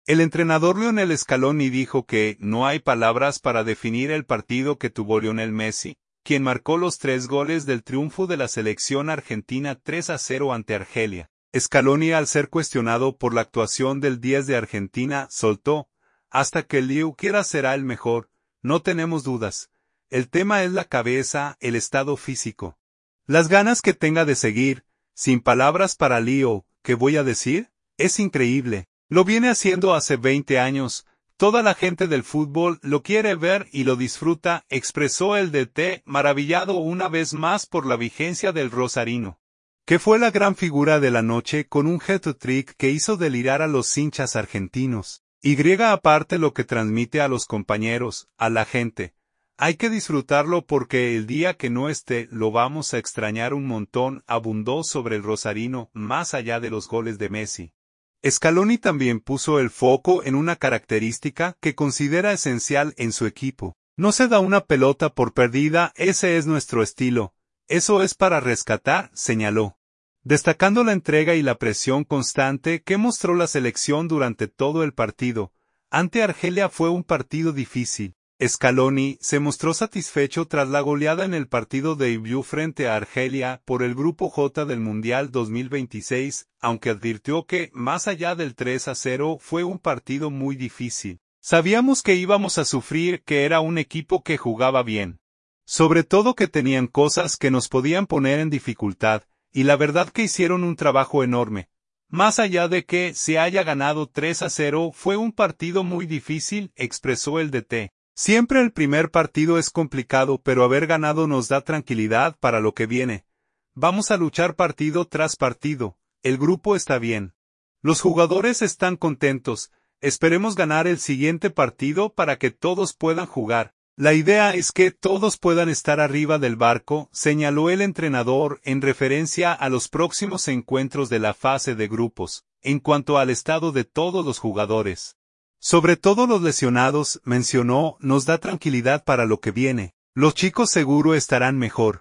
El entrenador Lionel Scaloni dijo que no hay palabras para definir el partido que tuvo Lionel Messi, quien marcó los 3 goles del triunfo de la selección argentina 3-0 ante Argelia. Scaloni, al ser cuestionado por la actuación del 10 de Argentina, soltó: "Hasta que Liu quiera será el mejor, no tenemos dudas. El tema es la cabeza, el estado físico. Las ganas que tenga de seguir, sin palabras para Liu, ¿qué voy a decir? Es increíble. Lo viene haciendo hace 20 años, toda la gente del fútbol lo quiere ver y lo disfruta", expresó el DT, maravillado una vez más por la vigencia del rosarino, que fue la gran figura de la noche con un hat-trick que hizo delirar a los hinchas argentinos. Aparte lo que transmite a los compañeros, a la gente. Hay que disfrutarlo porque el día que no esté lo vamos a extrañar un montón, abundó sobre el rosarino, más allá de los goles de Messi. Scaloni también puso el foco en una característica que considera esencial en su equipo. No se da una pelota por perdida, ese es nuestro estilo. Eso es para rescatar, señaló. Destacando la entrega y la presión constante que mostró la selección durante todo el partido. Ante Argelia fue un partido difícil. Scaloni se mostró satisfecho tras la goleada en el partido de debut frente a Argelia por el Grupo J del Mundial 2026, aunque advirtió que, más allá del 3-0, fue un partido muy difícil. Sabíamos que íbamos a sufrir, que era un equipo que jugaba bien. Sobre todo que tenían cosas que nos podían poner en dificultad, y la verdad que hicieron un trabajo enorme. Más allá de que se haya ganado 3-0, fue un partido muy difícil, expresó el DT. Siempre el primer partido es complicado, pero haber ganado nos da tranquilidad para lo que viene. Vamos a luchar partido tras partido, el grupo está bien. Los jugadores están contentos, esperemos ganar el siguiente partido para que todos puedan jugar. La idea es que todos puedan estar arriba del barco, señaló el entrenador en referencia a los próximos encuentros de la fase de grupos, en cuanto al estado de todos los jugadores. Sobre todo los lesionados, mencionó, nos da tranquilidad para lo que viene. Los chicos seguro estarán mejor.